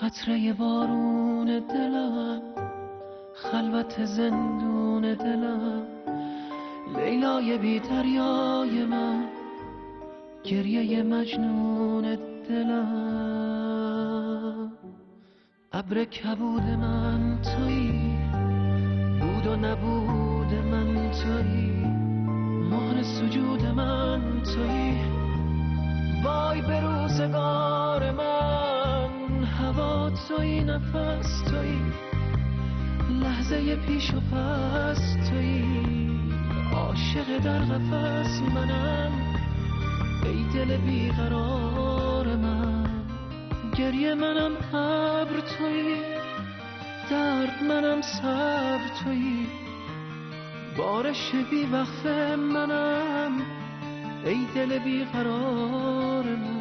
قطره بارون دلم، خلوت زندون دلم، لیلای بی دریای من، گریه مجنون دلم. ابر کبود من تویی، بود و نبود من تویی، مهر سجود من تویی. وای به روزگار من، هوا تویی، نفس تویی، لحظه پیش و پس تویی. عاشق در قفس منم، ای دل بیقرار من. گریه منم ابر تویی، درد منم صبر تویی، بارش بی وقف منم، ای دل بیقرار من.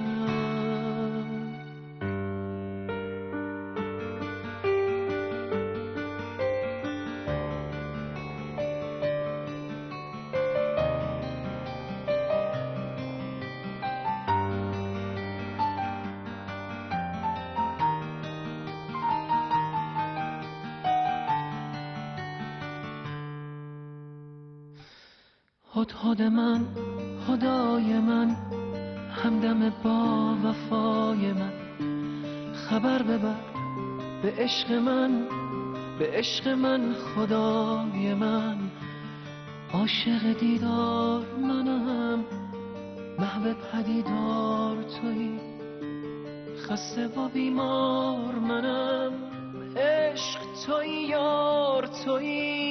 هدهد من، خدای من، همدم با وفای من، خبر ببر به عشق من، به عشق من خدای من. عاشق دیدار منم، محو پدیدار تویی، خسته و بیمار منم، عشق تویی، یار تویی.